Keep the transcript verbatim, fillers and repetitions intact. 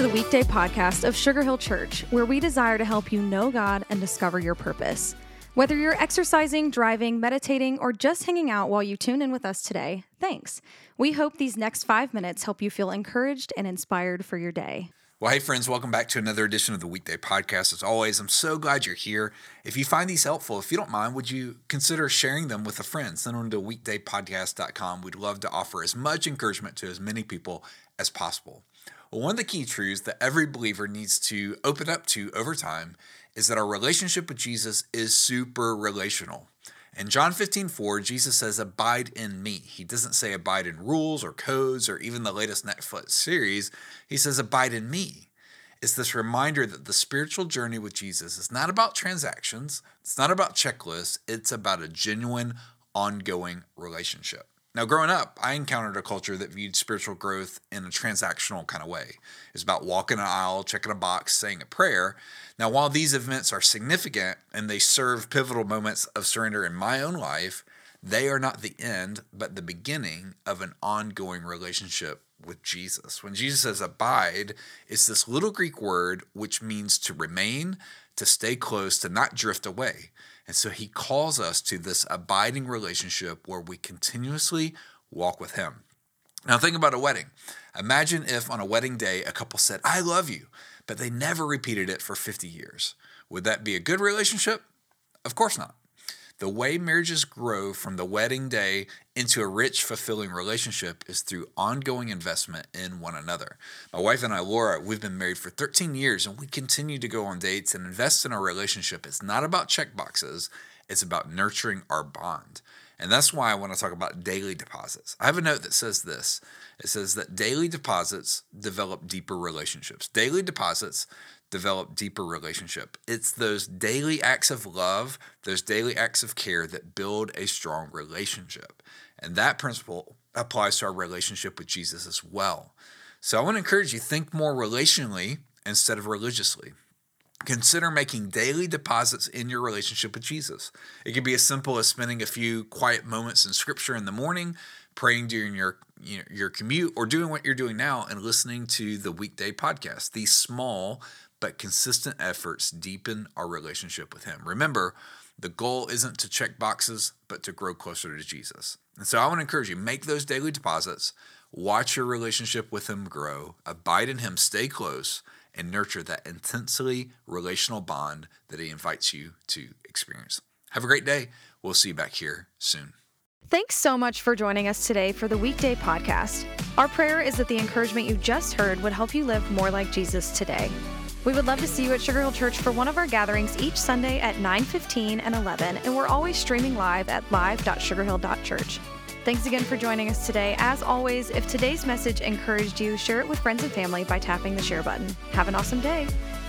the weekday podcast of Sugar Hill Church, where we desire to help you know God and discover your purpose. Whether you're exercising, driving, meditating, or just hanging out while you tune in with us today, thanks. We hope these next five minutes help you feel encouraged and inspired for your day. Well, hey friends, welcome back to another edition of the Weekday Podcast. As always, I'm so glad you're here. If you find these helpful, if you don't mind, would you consider sharing them with a friend? Send them to weekday podcast dot com. We'd love to offer as much encouragement to as many people as possible. Well, one of the key truths that every believer needs to open up to over time is that our relationship with Jesus is super relational. In John fifteen four, Jesus says, abide in me. He doesn't say abide in rules or codes or even the latest Netflix series. He says, abide in me. It's this reminder that the spiritual journey with Jesus is not about transactions. It's not about checklists. It's about a genuine, ongoing relationship. Now, growing up, I encountered a culture that viewed spiritual growth in a transactional kind of way. It's about walking an aisle, checking a box, saying a prayer. Now, while these events are significant and they serve pivotal moments of surrender in my own life, they are not the end, but the beginning of an ongoing relationship with Jesus. When Jesus says abide, it's this little Greek word which means to remain, to stay close, to not drift away. And so he calls us to this abiding relationship where we continuously walk with him. Now think about a wedding. Imagine if on a wedding day, a couple said, I love you, but they never repeated it for fifty years. Would that be a good relationship? Of course not. The way marriages grow from the wedding day into a rich, fulfilling relationship is through ongoing investment in one another. My wife and I, Laura, we've been married for thirteen years, and we continue to go on dates and invest in our relationship. It's not about check boxes. It's about nurturing our bond. And that's why I want to talk about daily deposits. I have a note that says this. It says that daily deposits develop deeper relationships. Daily deposits develop deeper relationship. It's those daily acts of love, those daily acts of care that build a strong relationship. And that principle applies to our relationship with Jesus as well. So I want to encourage you, think more relationally instead of religiously. Consider making daily deposits in your relationship with Jesus. It can be as simple as spending a few quiet moments in Scripture in the morning, praying during your you know, your commute, or doing what you're doing now and listening to the Weekday Podcast. These small but consistent efforts deepen our relationship with him. Remember, the goal isn't to check boxes, but to grow closer to Jesus. And so I want to encourage you, make those daily deposits, watch your relationship with him grow, abide in him, stay close, and nurture that intensely relational bond that he invites you to experience. Have a great day. We'll see you back here soon. Thanks so much for joining us today for the Weekday Podcast. Our prayer is that the encouragement you just heard would help you live more like Jesus today. We would love to see you at Sugar Hill Church for one of our gatherings each Sunday at nine fifteen and eleven, and we're always streaming live at live dot sugar hill dot church. Thanks again for joining us today. As always, if today's message encouraged you, share it with friends and family by tapping the share button. Have an awesome day.